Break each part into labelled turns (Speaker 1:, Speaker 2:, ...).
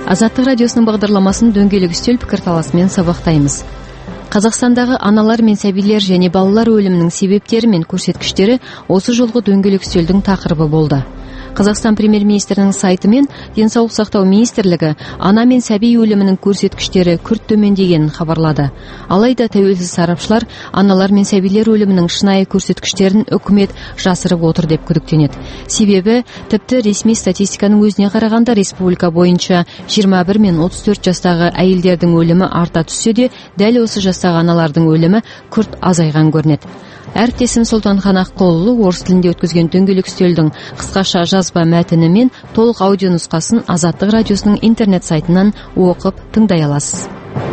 Speaker 1: Азаттык радиосунун багдарламасын дөңгөлөк үстөл пикирталасы менен сабактайбыз. Казакстандагы аналар мен сабийлер және балалар өлүмүнүн себептери мен көрсөткүчтөрү осы жолку дөңгөлөк үстөлдүн такырыбы болду. Казакстан премьер-министринин сайты мен Ден соолук сактоо министрлиги ана мен сабий өлүмүнүн көрсөткүчтөрү күрт төмөндөгөнүн кабарлады. Алайда тәуелсиз сарапчылар аналар мен сабийлер өлүмүнүн шынайы көрсөткүчтөрүн өкмөт жасырып отур деп күдүктөнөт. Себеби типти ресми статистиканын өзүнө караганда республика боюнча 21 мен 34 жаштагы айылдердин өлүмү арта түшсө да, дәл осы жаштагы аналардын өлүмү күрт азайган көрүнөт. Әріптесім Сұлтанхан Аққолұлы орыс тілінде өткізген дөңгелек үстелдің қысқаша жазба мәтіні мен толық аудио нұсқасын Азаттық радиосының интернет сайтынан оқып тыңдай аласыз.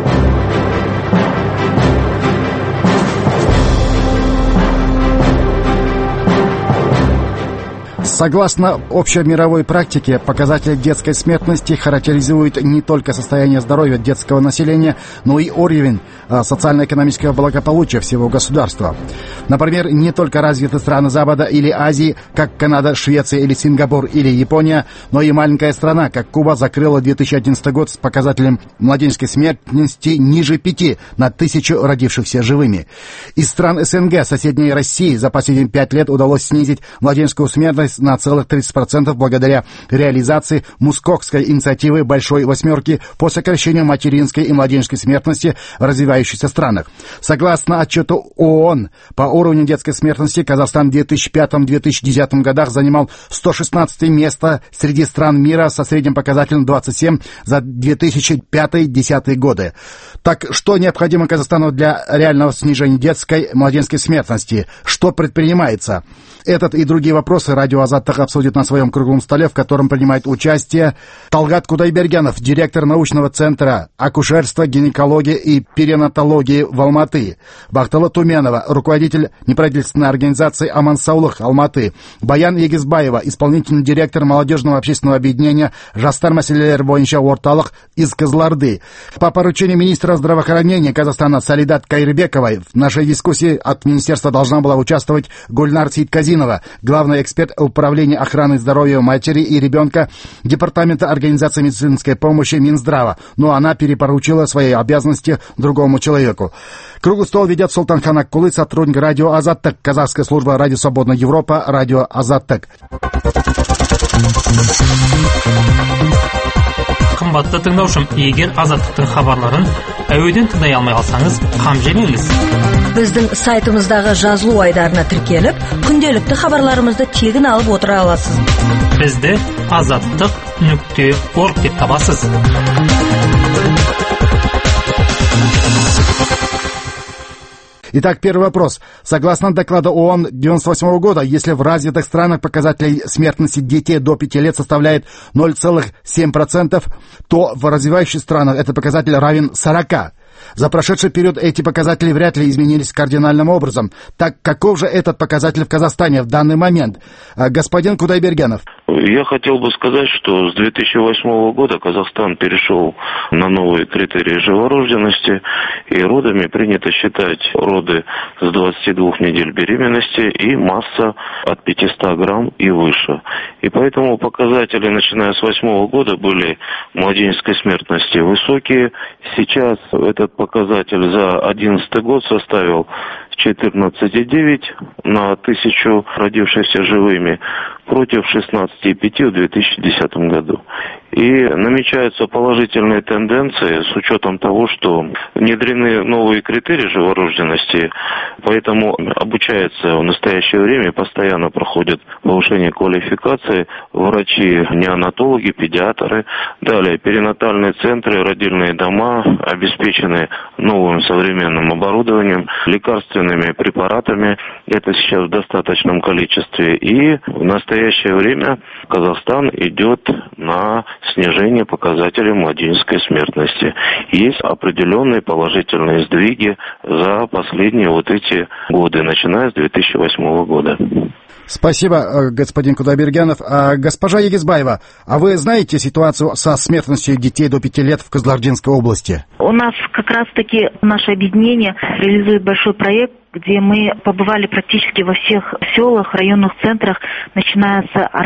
Speaker 2: Согласно общемировой практике, показатели детской смертности характеризуют не только состояние здоровья детского населения, но и уровень социально-экономического благополучия всего государства. Например, не только развитые страны Запада или Азии, как Канада, Швеция или Сингапур или Япония, но и маленькая страна, как Куба, закрыла 2011 год с показателем младенческой смертности ниже 5 на 1000 родившихся живыми. Из стран СНГ, соседней России, за последние 5 лет удалось снизить младенческую смертность на целых 30% благодаря реализации Мускокской инициативы Большой Восьмерки по сокращению материнской и младенческой смертности в развивающихся странах. Согласно отчету ООН, по уровню детской смертности Казахстан в 2005-2010 годах занимал 116 место среди стран мира со средним показателем 27 за 2005-2010 годы. Так что необходимо Казахстану для реального снижения детской и младенческой смертности? Что предпринимается? Этот и другие вопросы радио Азаттык обсудит на своем круглом столе, в котором принимает участие Талгат Кудайбергенов, директор научного центра акушерства, гинекологии и перинатологии в Алматы, Бакталы Туменова, руководитель неправительственной организации Аман-Саулых Алматы, Баян Егизбаева, исполнительный директор молодежного общественного объединения Жастар Маселелер боюнча орталык из Кызылорды. По поручению министра здравоохранения Казахстана Салидат Кайрбековой в нашей дискуссии от министерства должна была участвовать Гульнар Сейтказинова, главный эксперт Управления охраны здоровья матери и ребенка Департамента организации медицинской помощи Минздрава, но она перепоручила свои обязанности другому человеку. Круглый стол ведет Сұлтанхан Аққолы, сотрудник радио Азаттык, казахская служба Радио Свободная Европа, радио Азаттык.
Speaker 3: Қымбатты тыңдаушым, егер Азаттықтың хабарларын әуеден тыңдай алмай қалсаңыз, қам жемеңіз.
Speaker 4: Біздің сайтымыздағы жазылу айдарына тіркеліп, күнделікті хабарларымызды тегін алып отыра аласыз.
Speaker 3: Бізді azattiq.org деп табасыз.
Speaker 2: Итак, первый вопрос. Согласно докладу ООН 1998 года, если в развитых странах показатель смертности детей до 5 лет составляет 0,7%, то в развивающих странах этот показатель равен 40%. За прошедший период эти показатели вряд ли изменились кардинальным образом. Так каков же этот показатель в Казахстане в данный момент? Господин Кудайбергенов.
Speaker 5: Я хотел бы сказать, что с 2008 года Казахстан перешел на новые критерии живорожденности, и родами принято считать роды с 22 недель беременности и масса от 500 грамм и выше. И поэтому показатели, начиная с 2008 года, были младенческой смертности высокие. Сейчас этот показатель за 2011 год составил 14,9 на 1000 родившихся живыми против 16,5 в 2010 году. И намечаются положительные тенденции с учетом того, что внедрены новые критерии живорожденности, поэтому обучается в настоящее время, постоянно проходит повышение квалификации врачи, неонатологи, педиатры, далее перинатальные центры, родильные дома обеспечены новым современным оборудованием, лекарственными препаратами, это сейчас в достаточном количестве, и в настоящее время Казахстан идет на снижение показателей младенческой смертности. Есть определенные положительные сдвиги за последние вот эти годы, начиная с 2008 года.
Speaker 2: Спасибо, господин Кудайбергенов. Госпожа Егизбаева, а вы знаете ситуацию со смертностью детей до 5 лет в Кызылординской области?
Speaker 6: У нас как раз-таки наше объединение реализует большой проект, где мы побывали практически во всех селах, районных центрах, начиная с Аральска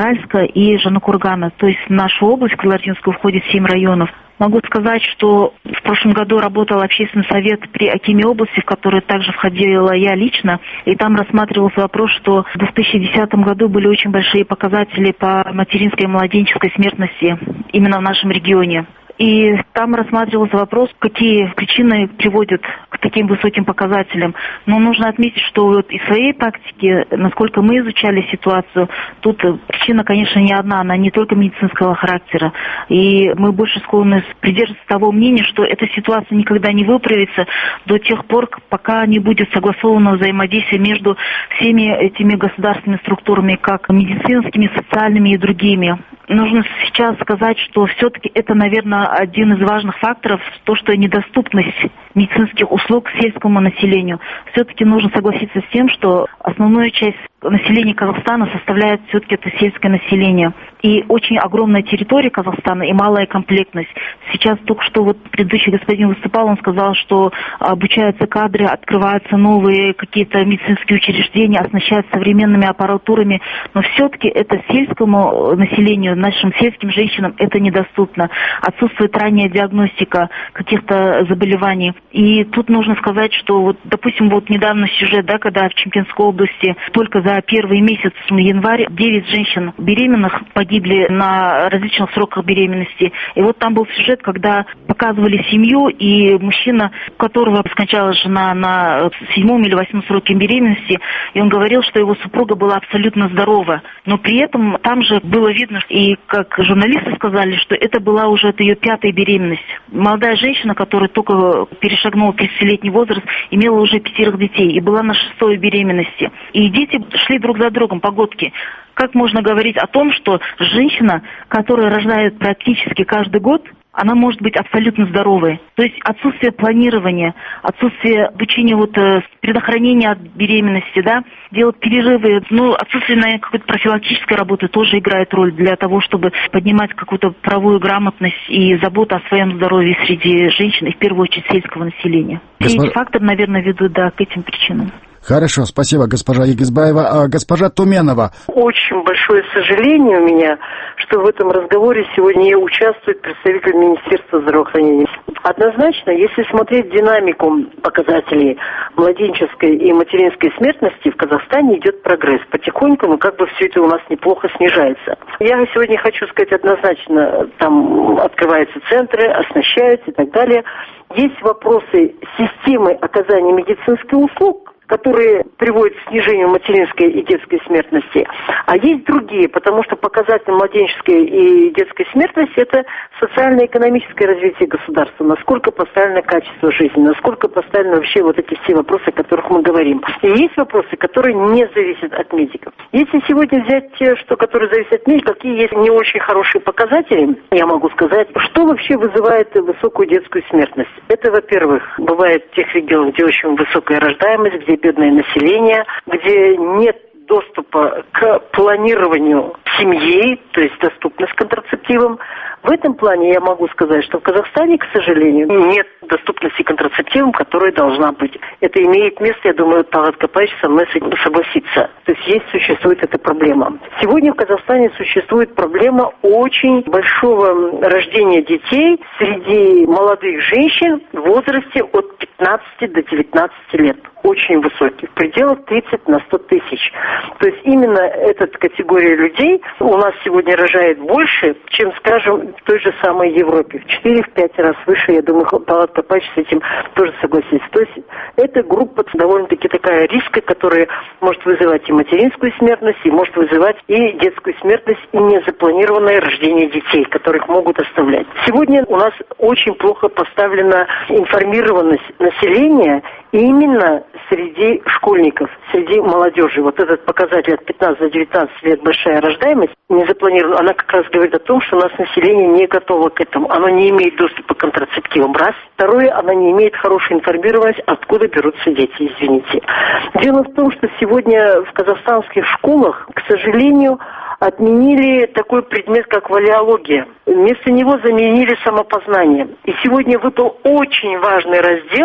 Speaker 6: и Жанакургана. То есть в нашу область, Кызылординскую, входит 7 районов. Могу сказать, что в прошлом году работал общественный совет при Акиме области, в который также входила я лично, и там рассматривался вопрос, что в 2010 году были очень большие показатели по материнской и младенческой смертности именно в нашем регионе. И там рассматривался вопрос, какие причины приводят к таким высоким показателям. Но нужно отметить, что вот из своей практики, насколько мы изучали ситуацию, тут причина, конечно, не одна, она не только медицинского характера. И мы больше склонны придерживаться того мнения, что эта ситуация никогда не выправится до тех пор, пока не будет согласованного взаимодействия между всеми этими государственными структурами, как медицинскими, социальными и другими. Нужно сейчас сказать, что все-таки это, наверное, один из важных факторов, то, что недоступность медицинских услуг сельскому населению. Все-таки нужно согласиться с тем, что основную часть населения Казахстана составляет все-таки это сельское население. И очень огромная территория Казахстана и малая комплектность. Сейчас только что вот предыдущий господин выступал, он сказал, что обучаются кадры, открываются новые какие-то медицинские учреждения, оснащаются современными аппаратурами, но все-таки это сельскому населению, нашим сельским женщинам это недоступно. Отсутствует ранняя диагностика каких-то заболеваний. И тут нужно сказать, что вот, допустим, вот недавно сюжет, да, когда в Чемкенской области только за первый месяц января 9 женщин беременных погибли на различных сроках беременности. И вот там был сюжет, когда показывали семью, и мужчина, у которого скончалась жена на 7 или 8 сроке беременности, и он говорил, что его супруга была абсолютно здорова. Но при этом там же было видно, и как журналисты сказали, что это была уже ее 5-я беременность. Молодая женщина, которая только перешагнула 30-летний возраст, имела уже 5 детей и была на 6-й беременности. И дети шли друг за другом, погодки. Как можно говорить о том, что женщина, которая рождает практически каждый год, она может быть абсолютно здоровой. То есть отсутствие планирования, отсутствие обучения предохранения от беременности, да, делать перерывы, отсутствие, наверное, какой-то профилактической работы тоже играет роль для того, чтобы поднимать какую-то правовую грамотность и заботу о своем здоровье среди женщин и в первую очередь сельского населения. Все эти факторы, наверное, ведут, да, к этим причинам.
Speaker 2: Хорошо, спасибо, госпожа Егизбаева. Госпожа Туменова.
Speaker 7: Очень большое сожаление у меня, что в этом разговоре сегодня не участвует представитель Министерства здравоохранения. Однозначно, если смотреть динамику показателей младенческой и материнской смертности, в Казахстане идет прогресс. Потихоньку, все это у нас неплохо снижается. Я сегодня хочу сказать однозначно, там открываются центры, оснащаются и так далее. Есть вопросы системы оказания медицинских услуг, которые приводят к снижению материнской и детской смертности. А есть другие, потому что показатель младенческой и детской смертности – это социально-экономическое развитие государства, насколько поставлено качество жизни, насколько поставлены вообще эти все вопросы, о которых мы говорим. И есть вопросы, которые не зависят от медиков. Если сегодня взять те, которые зависят от медиков, какие есть не очень хорошие показатели, я могу сказать, что вообще вызывает высокую детскую смертность. Это, во-первых, бывает в тех регионах, где очень высокая рождаемость, где бедное население, где нет доступа к планированию семьи, то есть доступность к контрацептивам. В этом плане я могу сказать, что в Казахстане, к сожалению, нет доступности к контрацептивам, которая должна быть. Это имеет место, я думаю, Талгат Капаевич со мной согласится. То есть существует эта проблема. Сегодня в Казахстане существует проблема очень большого рождения детей среди молодых женщин в возрасте от 15 до 19 лет. Очень высокий, в пределах 30 на 100 тысяч. То есть именно эта категория людей у нас сегодня рожает больше, чем, скажем, в той же самой Европе. В 4-5 раз выше, я думаю, Талгат Капаевич с этим тоже согласится. То есть эта группа довольно-таки такая риска, которая может вызывать и материнскую смертность, и может вызывать и детскую смертность, и незапланированное рождение детей, которых могут оставлять. Сегодня у нас очень плохо поставлена информированность населения именно среди школьников, среди молодежи. Этот показатель от 15 до 19 лет большая рождаемость не запланирована. Она как раз говорит о том, что у нас население не готово к этому. Оно не имеет доступа к контрацептивам. Раз. Второе, оно не имеет хорошей информированности, откуда берутся дети, извините. Дело в том, что сегодня в казахстанских школах, к сожалению, отменили такой предмет, как валеология. Вместо него заменили самопознание. И сегодня выпал очень важный раздел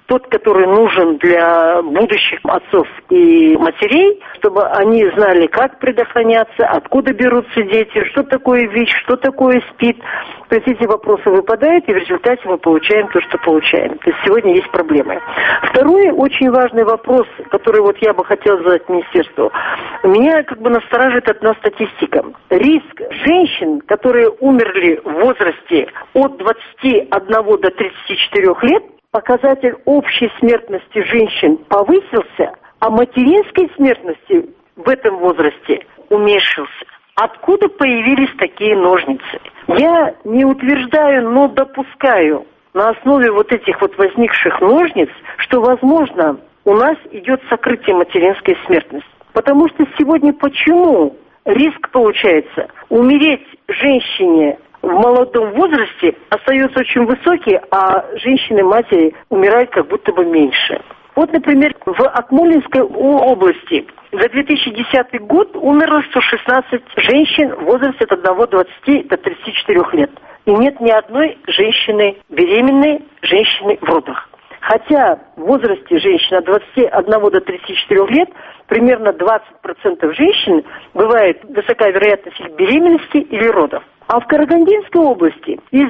Speaker 7: тот, который нужен для будущих отцов и матерей, чтобы они знали, как предохраняться, откуда берутся дети, что такое ВИЧ, что такое СПИД. То есть эти вопросы выпадают, и в результате мы получаем то, что получаем. То есть сегодня есть проблемы. Второй очень важный вопрос, который вот я бы хотела задать министерству. Меня настораживает одна статистика. Риск женщин, которые умерли в возрасте от 21 до 34 лет, показатель общей смертности женщин повысился, а материнской смертности в этом возрасте уменьшился. Откуда появились такие ножницы? Я не утверждаю, но допускаю на основе вот этих вот возникших ножниц, что, возможно, у нас идет сокрытие материнской смертности. Потому что сегодня почему риск получается умереть женщине в молодом возрасте остается очень высокий, а женщины-матери умирают как будто бы меньше. Вот, например, в Акмолинской области за 2010 год умерло 116 женщин в возрасте от 1,20 до 34 лет. И нет ни одной женщины беременной, женщины в родах. Хотя в возрасте женщин от 21 до 34 лет примерно 20% женщин бывает высокая вероятность беременности или родов. А в Карагандинской области из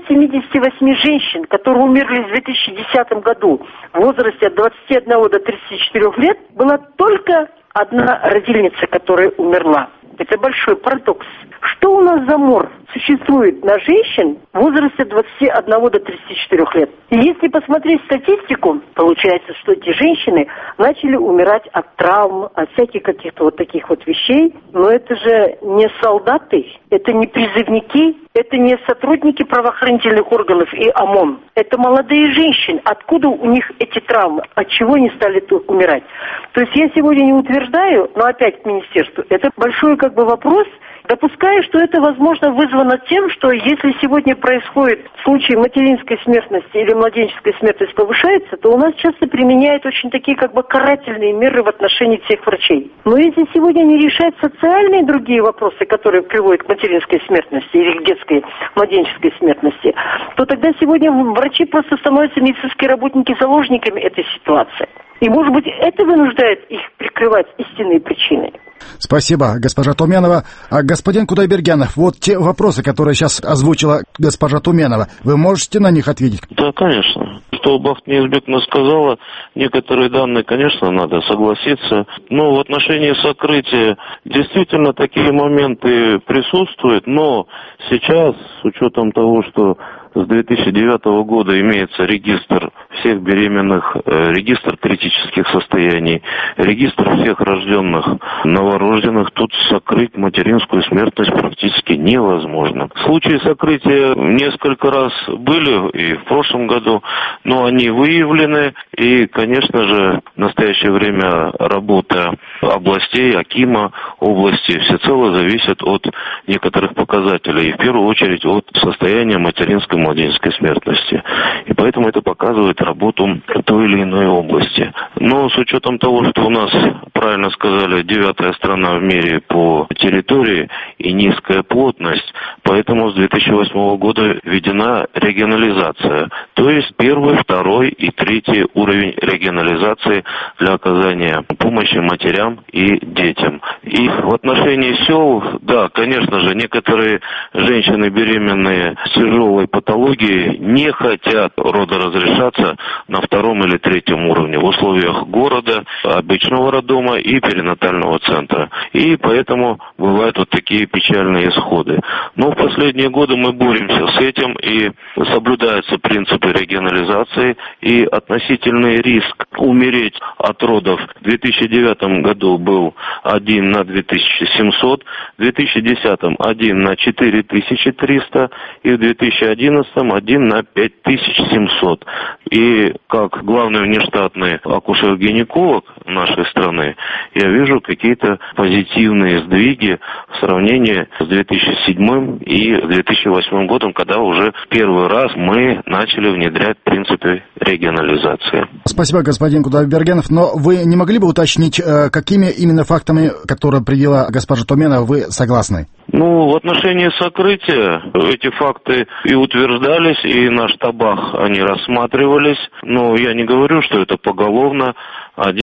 Speaker 7: 278 женщин, которые умерли в 2010 году в возрасте от 21 до 34 лет, была только одна родильница, которая умерла. Это большой парадокс. Что у нас за мор существует на женщин в возрасте от 21 до 34 лет? И если посмотреть статистику, получается, что эти женщины начали умирать от травм, от всяких каких-то вот таких вот вещей. Но это же не солдаты, это не призывники, это не сотрудники правоохранительных органов и ОМОН. Это молодые женщины. Откуда у них эти травмы? От чего они стали умирать? То есть я сегодня не утверждаю, но опять к министерству, это большой вопрос. Допускаю, что это, возможно, вызвано тем, что если сегодня происходит случай материнской смертности или младенческой смертности повышается, то у нас часто применяют очень такие карательные меры в отношении всех врачей. Но если сегодня не решать социальные другие вопросы, которые приводят к материнской смертности или к детской младенческой смертности, то тогда сегодня врачи просто становятся, медицинские работники, заложниками этой ситуации. И, может быть, это вынуждает их прикрывать истинные причины.
Speaker 2: Спасибо, госпожа Туменова. Господин Кудайбергенов, вот те вопросы, которые сейчас озвучила госпожа Туменова, вы можете на них ответить?
Speaker 5: Да, конечно. Что Бахтиеразбековна сказала, некоторые данные, конечно, надо согласиться. Но в отношении сокрытия действительно такие моменты присутствуют, но сейчас, с учетом того, что с 2009 года имеется регистр всех беременных, регистр критических состояний, регистр всех рожденных, новорожденных, тут сокрыть материнскую смертность практически невозможно. Случаи сокрытия несколько раз были и в прошлом году, но они выявлены, и, конечно же, в настоящее время работа областей, акима области всецело зависит от некоторых показателей, и в первую очередь от состояния материнской младенческой смертности. И поэтому это показывает работу той или иной области. Но с учетом того, что у нас, правильно сказали, 9-я страна в мире по территории и низкая плотность, поэтому с 2008 года введена регионализация. То есть 1-й, 2-й и 3-й уровень регионализации для оказания помощи матерям и детям. И в отношении сел, да, конечно же, некоторые женщины беременные с тяжелой патологией не хотят родоразрешаться на 2-м или 3-м уровне в условиях города, обычного роддома и перинатального центра. И поэтому бывают вот такие печальные исходы. Но в последние годы мы боремся с этим, и соблюдаются принципы регионализации, и относительный риск умереть от родов в 2009 году был 1 на 2700, в 2010 1 на 4300 и в 2011 1 на 5700. И как главный внештатный акушер-гинеколог нашей страны, я вижу какие-то позитивные сдвиги в сравнении с 2007 и 2008 годом, когда уже в первый раз мы начали внедрять принципы регионализации.
Speaker 2: Спасибо, господин Кудайбергенов. Но вы не могли бы уточнить, какие какими именно фактами, которые привела госпожа Туменова, вы согласны?
Speaker 5: В отношении сокрытия эти факты и утверждались, и на штабах они рассматривались. Но я не говорю, что это поголовно.